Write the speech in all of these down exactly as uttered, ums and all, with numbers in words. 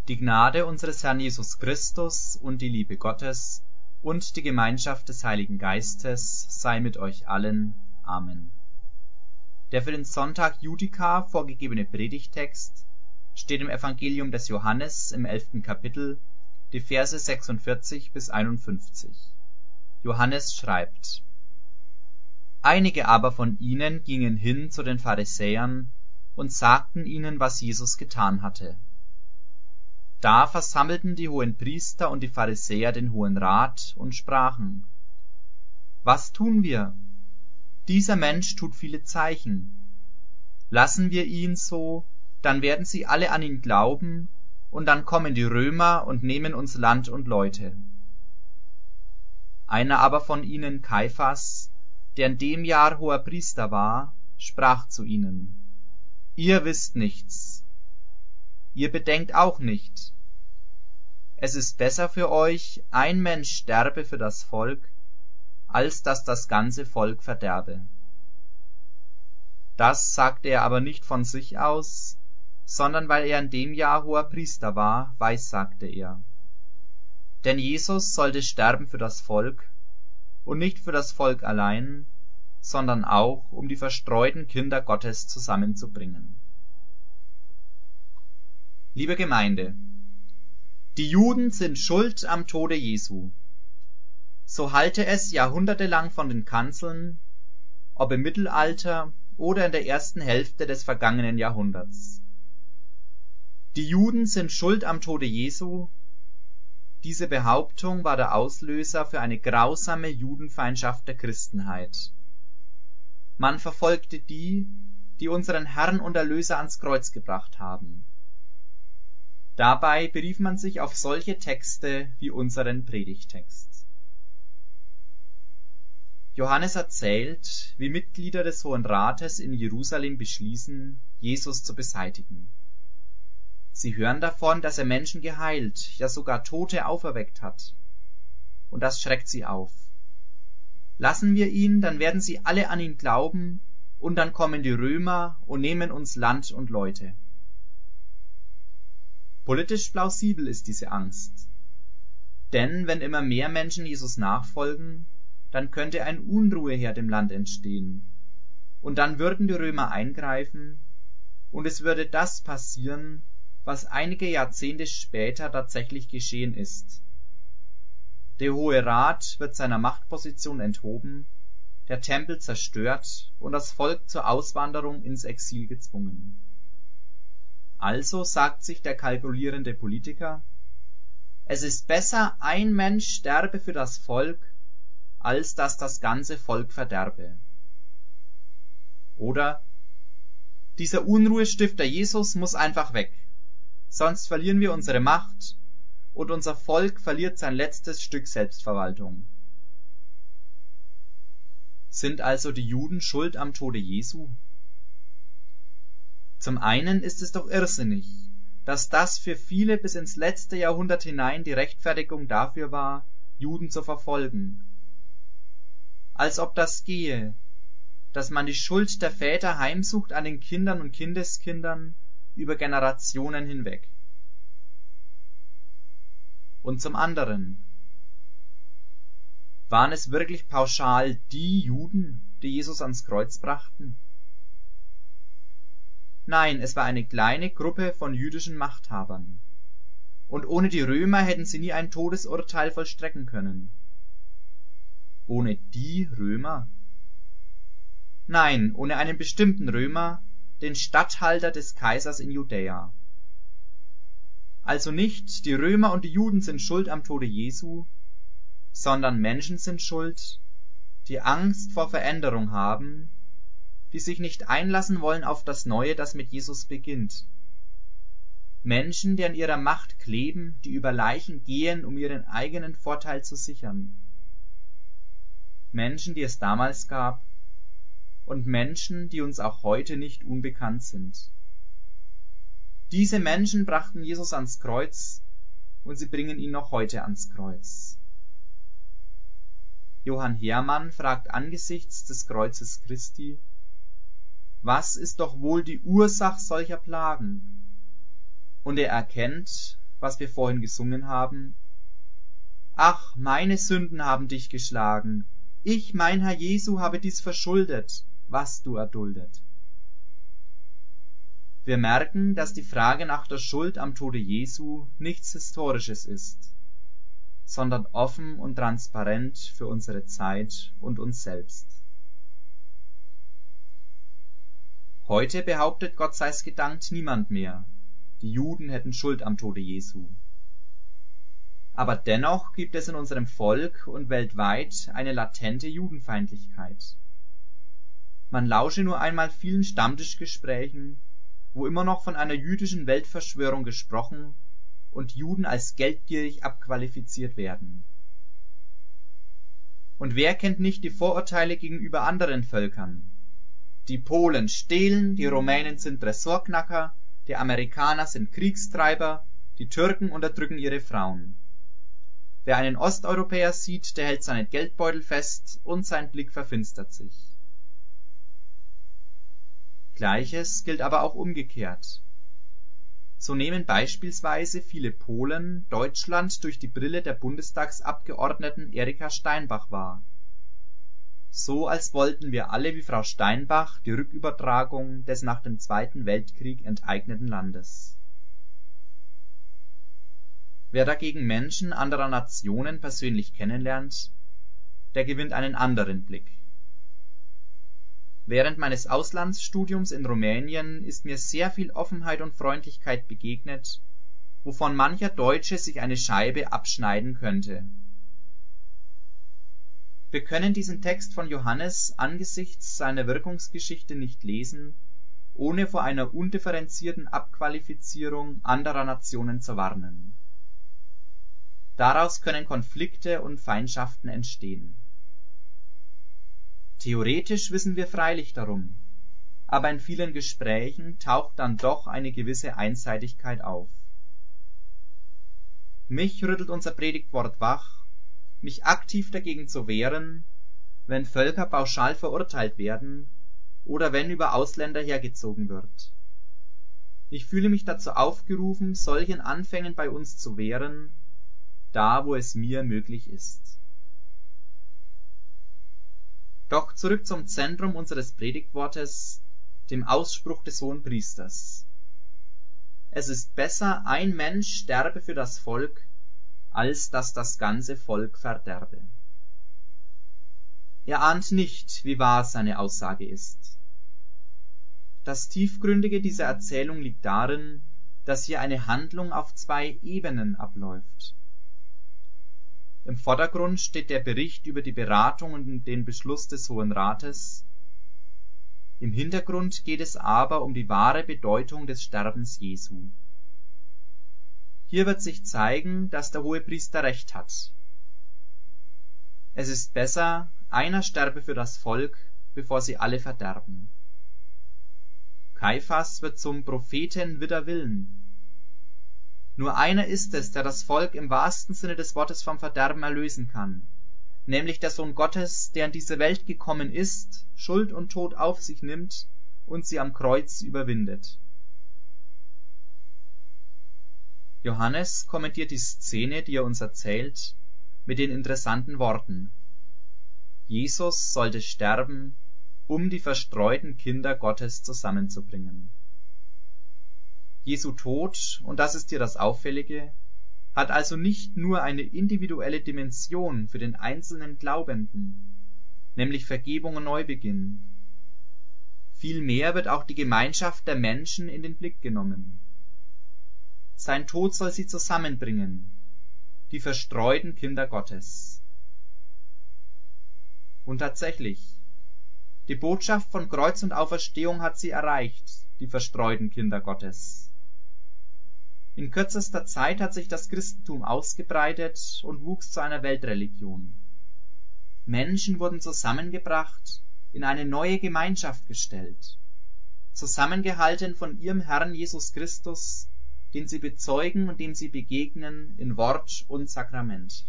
Die Gnade unseres Herrn Jesus Christus und die Liebe Gottes und die Gemeinschaft des Heiligen Geistes sei mit euch allen. Amen. Der für den Sonntag Judica vorgegebene Predigttext steht im Evangelium des Johannes im elften Kapitel, die Verse sechsundvierzig bis einundfünfzig. Johannes schreibt: Einige aber von ihnen gingen hin zu den Pharisäern und sagten ihnen, was Jesus getan hatte. Da versammelten die Hohenpriester und die Pharisäer den Hohen Rat und sprachen: Was tun wir? Dieser Mensch tut viele Zeichen. Lassen wir ihn so, dann werden sie alle an ihn glauben, und dann kommen die Römer und nehmen uns Land und Leute. Einer aber von ihnen, Kaiphas, der in dem Jahr hoher Priester war, sprach zu ihnen: Ihr wisst nichts. Ihr bedenkt auch nicht. Es ist besser für euch, ein Mensch sterbe für das Volk, als dass das ganze Volk verderbe. Das sagte er aber nicht von sich aus, sondern weil er in dem Jahr hoher Priester war, weissagte er. Denn Jesus sollte sterben für das Volk, und nicht für das Volk allein, sondern auch, um die verstreuten Kinder Gottes zusammenzubringen. Liebe Gemeinde, die Juden sind schuld am Tode Jesu. So hallte es jahrhundertelang von den Kanzeln, ob im Mittelalter oder in der ersten Hälfte des vergangenen Jahrhunderts. Die Juden sind schuld am Tode Jesu. Diese Behauptung war der Auslöser für eine grausame Judenfeindschaft der Christenheit. Man verfolgte die, die unseren Herrn und Erlöser ans Kreuz gebracht haben. Dabei berief man sich auf solche Texte wie unseren Predigttext. Johannes erzählt, wie Mitglieder des Hohen Rates in Jerusalem beschließen, Jesus zu beseitigen. Sie hören davon, dass er Menschen geheilt, ja sogar Tote auferweckt hat. Und das schreckt sie auf. Lassen wir ihn, dann werden sie alle an ihn glauben, und dann kommen die Römer und nehmen uns Land und Leute. Politisch plausibel ist diese Angst. Denn wenn immer mehr Menschen Jesus nachfolgen, dann könnte ein Unruheherd im Land entstehen. Und dann würden die Römer eingreifen, und es würde das passieren, was einige Jahrzehnte später tatsächlich geschehen ist. Der Hohe Rat wird seiner Machtposition enthoben, der Tempel zerstört und das Volk zur Auswanderung ins Exil gezwungen. Also sagt sich der kalkulierende Politiker: Es ist besser, ein Mensch sterbe für das Volk, als dass das ganze Volk verderbe. Oder: Dieser Unruhestifter Jesus muss einfach weg, sonst verlieren wir unsere Macht und unser Volk verliert sein letztes Stück Selbstverwaltung. Sind also die Juden schuld am Tode Jesu? Zum einen ist es doch irrsinnig, dass das für viele bis ins letzte Jahrhundert hinein die Rechtfertigung dafür war, Juden zu verfolgen. Als ob das gehe, dass man die Schuld der Väter heimsucht an den Kindern und Kindeskindern über Generationen hinweg. Und zum anderen: Waren es wirklich pauschal die Juden, die Jesus ans Kreuz brachten? Nein, es war eine kleine Gruppe von jüdischen Machthabern. Und ohne die Römer hätten sie nie ein Todesurteil vollstrecken können. Ohne die Römer? Nein, ohne einen bestimmten Römer, den Statthalter des Kaisers in Judäa. Also nicht die Römer und die Juden sind schuld am Tode Jesu, sondern Menschen sind schuld, die Angst vor Veränderung haben, die sich nicht einlassen wollen auf das Neue, das mit Jesus beginnt. Menschen, die an ihrer Macht kleben, die über Leichen gehen, um ihren eigenen Vorteil zu sichern. Menschen, die es damals gab, und Menschen, die uns auch heute nicht unbekannt sind. Diese Menschen brachten Jesus ans Kreuz, und sie bringen ihn noch heute ans Kreuz. Johann Hermann fragt angesichts des Kreuzes Christi: Was ist doch wohl die Ursache solcher Plagen? Und er erkennt, was wir vorhin gesungen haben? Ach, meine Sünden haben dich geschlagen, ich, mein Herr Jesu, habe dies verschuldet, was du erduldet. Wir merken, dass die Frage nach der Schuld am Tode Jesu nichts Historisches ist, sondern offen und transparent für unsere Zeit und uns selbst. Heute behauptet, Gott sei's gedankt, niemand mehr, die Juden hätten Schuld am Tode Jesu. Aber dennoch gibt es in unserem Volk und weltweit eine latente Judenfeindlichkeit. Man lausche nur einmal vielen Stammtischgesprächen, wo immer noch von einer jüdischen Weltverschwörung gesprochen und Juden als geldgierig abqualifiziert werden. Und wer kennt nicht die Vorurteile gegenüber anderen Völkern? Die Polen stehlen, die Rumänen sind Tresorknacker, die Amerikaner sind Kriegstreiber, die Türken unterdrücken ihre Frauen. Wer einen Osteuropäer sieht, der hält seinen Geldbeutel fest und sein Blick verfinstert sich. Gleiches gilt aber auch umgekehrt. So nehmen beispielsweise viele Polen Deutschland durch die Brille der Bundestagsabgeordneten Erika Steinbach wahr. So als wollten wir alle wie Frau Steinbach die Rückübertragung des nach dem Zweiten Weltkrieg enteigneten Landes. Wer dagegen Menschen anderer Nationen persönlich kennenlernt, der gewinnt einen anderen Blick. Während meines Auslandsstudiums in Rumänien ist mir sehr viel Offenheit und Freundlichkeit begegnet, wovon mancher Deutsche sich eine Scheibe abschneiden könnte. Wir können diesen Text von Johannes angesichts seiner Wirkungsgeschichte nicht lesen, ohne vor einer undifferenzierten Abqualifizierung anderer Nationen zu warnen. Daraus können Konflikte und Feindschaften entstehen. Theoretisch wissen wir freilich darum, aber in vielen Gesprächen taucht dann doch eine gewisse Einseitigkeit auf. Mich rüttelt unser Predigtwort wach, mich aktiv dagegen zu wehren, wenn Völker pauschal verurteilt werden oder wenn über Ausländer hergezogen wird. Ich fühle mich dazu aufgerufen, solchen Anfängen bei uns zu wehren, da wo es mir möglich ist. Doch zurück zum Zentrum unseres Predigtwortes, dem Ausspruch des Hohenpriesters. Es ist besser, ein Mensch sterbe für das Volk, als dass das ganze Volk verderbe. Er ahnt nicht, wie wahr seine Aussage ist. Das Tiefgründige dieser Erzählung liegt darin, dass hier eine Handlung auf zwei Ebenen abläuft. Im Vordergrund steht der Bericht über die Beratung und den Beschluss des Hohen Rates. Im Hintergrund geht es aber um die wahre Bedeutung des Sterbens Jesu. Hier wird sich zeigen, dass der Hohepriester recht hat. Es ist besser, einer sterbe für das Volk, bevor sie alle verderben. Kaiphas wird zum Propheten wider Willen. Nur einer ist es, der das Volk im wahrsten Sinne des Wortes vom Verderben erlösen kann, nämlich der Sohn Gottes, der in diese Welt gekommen ist, Schuld und Tod auf sich nimmt und sie am Kreuz überwindet. Johannes kommentiert die Szene, die er uns erzählt, mit den interessanten Worten: Jesus sollte sterben, um die verstreuten Kinder Gottes zusammenzubringen. Jesu Tod, und das ist hier das Auffällige, hat also nicht nur eine individuelle Dimension für den einzelnen Glaubenden, nämlich Vergebung und Neubeginn. Vielmehr wird auch die Gemeinschaft der Menschen in den Blick genommen. Sein Tod soll sie zusammenbringen, die verstreuten Kinder Gottes. Und tatsächlich, die Botschaft von Kreuz und Auferstehung hat sie erreicht, die verstreuten Kinder Gottes. In kürzester Zeit hat sich das Christentum ausgebreitet und wuchs zu einer Weltreligion. Menschen wurden zusammengebracht, in eine neue Gemeinschaft gestellt, zusammengehalten von ihrem Herrn Jesus Christus, den sie bezeugen und dem sie begegnen in Wort und Sakrament.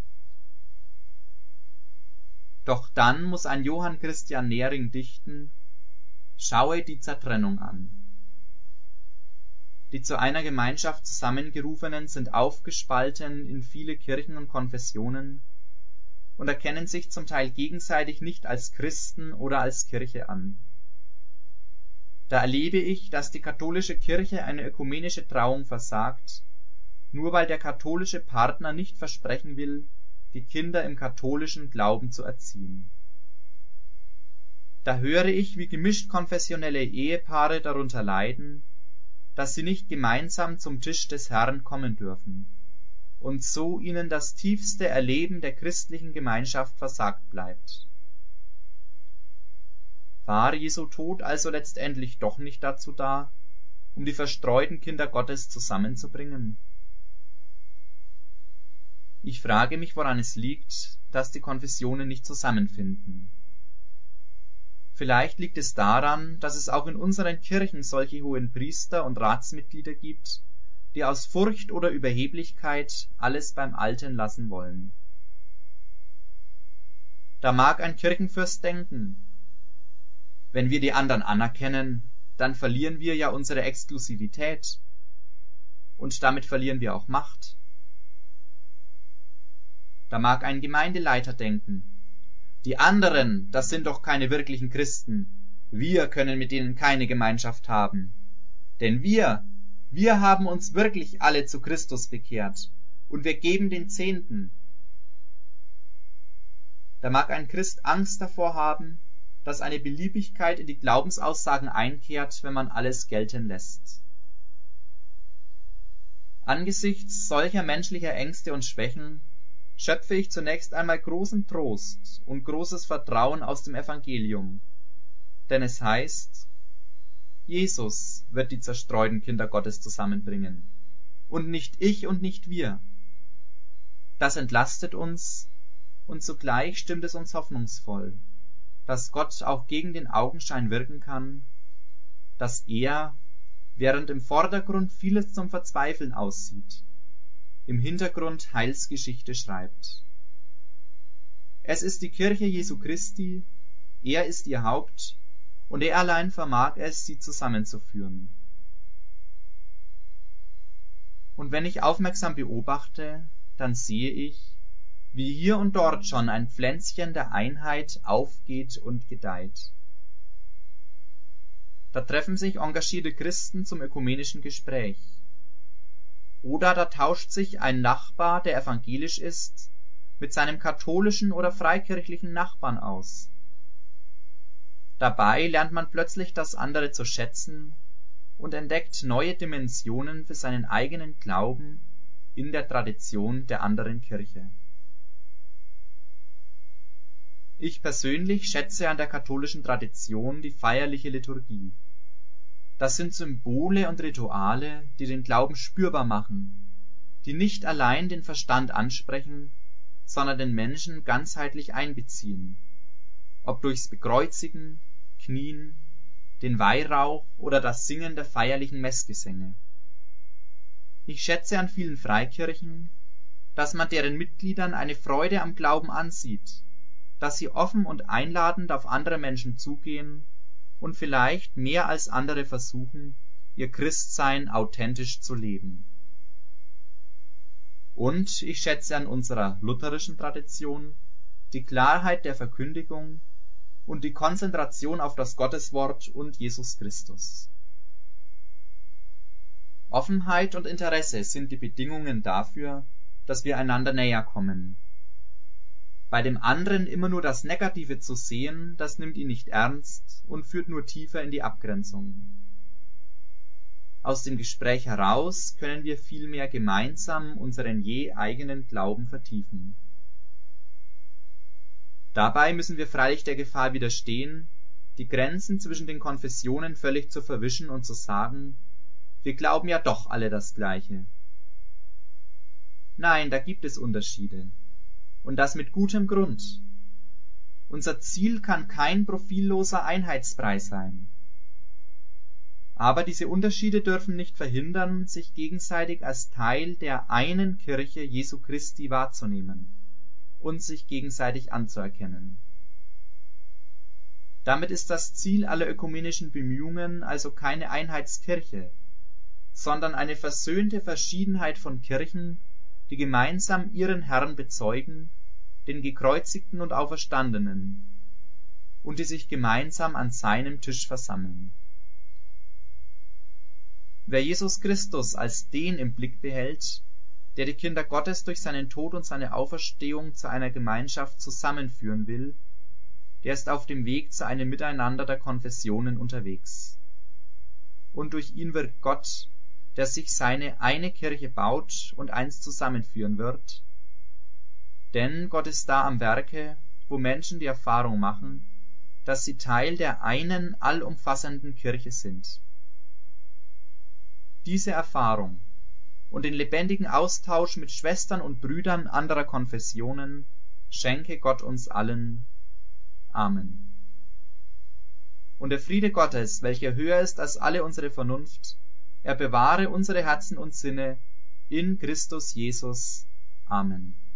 Doch dann muss ein Johann Christian Nering dichten: Schaue die Zertrennung an. Die zu einer Gemeinschaft zusammengerufenen sind aufgespalten in viele Kirchen und Konfessionen und erkennen sich zum Teil gegenseitig nicht als Christen oder als Kirche an. Da erlebe ich, dass die katholische Kirche eine ökumenische Trauung versagt, nur weil der katholische Partner nicht versprechen will, die Kinder im katholischen Glauben zu erziehen. Da höre ich, wie gemischt konfessionelle Ehepaare darunter leiden, dass sie nicht gemeinsam zum Tisch des Herrn kommen dürfen und so ihnen das tiefste Erleben der christlichen Gemeinschaft versagt bleibt. War Jesu Tod also letztendlich doch nicht dazu da, um die verstreuten Kinder Gottes zusammenzubringen? Ich frage mich, woran es liegt, dass die Konfessionen nicht zusammenfinden. Vielleicht liegt es daran, dass es auch in unseren Kirchen solche hohen Priester und Ratsmitglieder gibt, die aus Furcht oder Überheblichkeit alles beim Alten lassen wollen. Da mag ein Kirchenfürst denken, wenn wir die anderen anerkennen, dann verlieren wir ja unsere Exklusivität und damit verlieren wir auch Macht. Da mag ein Gemeindeleiter denken, die anderen, das sind doch keine wirklichen Christen, wir können mit denen keine Gemeinschaft haben. Denn wir, wir haben uns wirklich alle zu Christus bekehrt und wir geben den Zehnten. Da mag ein Christ Angst davor haben, dass eine Beliebigkeit in die Glaubensaussagen einkehrt, wenn man alles gelten lässt. Angesichts solcher menschlicher Ängste und Schwächen schöpfe ich zunächst einmal großen Trost und großes Vertrauen aus dem Evangelium. Denn es heißt, Jesus wird die zerstreuten Kinder Gottes zusammenbringen, und nicht ich und nicht wir. Das entlastet uns, und zugleich stimmt es uns hoffnungsvoll, dass Gott auch gegen den Augenschein wirken kann, dass er, während im Vordergrund vieles zum Verzweifeln aussieht, im Hintergrund Heilsgeschichte schreibt. Es ist die Kirche Jesu Christi, er ist ihr Haupt, und er allein vermag es, sie zusammenzuführen. Und wenn ich aufmerksam beobachte, dann sehe ich, wie hier und dort schon ein Pflänzchen der Einheit aufgeht und gedeiht. Da treffen sich engagierte Christen zum ökumenischen Gespräch. Oder da tauscht sich ein Nachbar, der evangelisch ist, mit seinem katholischen oder freikirchlichen Nachbarn aus. Dabei lernt man plötzlich das andere zu schätzen und entdeckt neue Dimensionen für seinen eigenen Glauben in der Tradition der anderen Kirche. Ich persönlich schätze an der katholischen Tradition die feierliche Liturgie. Das sind Symbole und Rituale, die den Glauben spürbar machen, die nicht allein den Verstand ansprechen, sondern den Menschen ganzheitlich einbeziehen, ob durchs Bekreuzigen, Knien, den Weihrauch oder das Singen der feierlichen Messgesänge. Ich schätze an vielen Freikirchen, dass man deren Mitgliedern eine Freude am Glauben ansieht, dass sie offen und einladend auf andere Menschen zugehen und vielleicht mehr als andere versuchen, ihr Christsein authentisch zu leben. Und ich schätze an unserer lutherischen Tradition die Klarheit der Verkündigung und die Konzentration auf das Gotteswort und Jesus Christus. Offenheit und Interesse sind die Bedingungen dafür, dass wir einander näher kommen. Bei dem anderen immer nur das Negative zu sehen, das nimmt ihn nicht ernst und führt nur tiefer in die Abgrenzung. Aus dem Gespräch heraus können wir vielmehr gemeinsam unseren je eigenen Glauben vertiefen. Dabei müssen wir freilich der Gefahr widerstehen, die Grenzen zwischen den Konfessionen völlig zu verwischen und zu sagen, wir glauben ja doch alle das Gleiche. Nein, da gibt es Unterschiede. Und das mit gutem Grund. Unser Ziel kann kein profilloser Einheitsbrei sein. Aber diese Unterschiede dürfen nicht verhindern, sich gegenseitig als Teil der einen Kirche Jesu Christi wahrzunehmen und sich gegenseitig anzuerkennen. Damit ist das Ziel aller ökumenischen Bemühungen also keine Einheitskirche, sondern eine versöhnte Verschiedenheit von Kirchen, die gemeinsam ihren Herrn bezeugen, den Gekreuzigten und Auferstandenen, und die sich gemeinsam an seinem Tisch versammeln. Wer Jesus Christus als den im Blick behält, der die Kinder Gottes durch seinen Tod und seine Auferstehung zu einer Gemeinschaft zusammenführen will, der ist auf dem Weg zu einem Miteinander der Konfessionen unterwegs. Und durch ihn wirkt Gott, der sich seine eine Kirche baut und einst zusammenführen wird. Denn Gott ist da am Werke, wo Menschen die Erfahrung machen, dass sie Teil der einen allumfassenden Kirche sind. Diese Erfahrung und den lebendigen Austausch mit Schwestern und Brüdern anderer Konfessionen schenke Gott uns allen. Amen. Und der Friede Gottes, welcher höher ist als alle unsere Vernunft, er bewahre unsere Herzen und Sinne in Christus Jesus. Amen.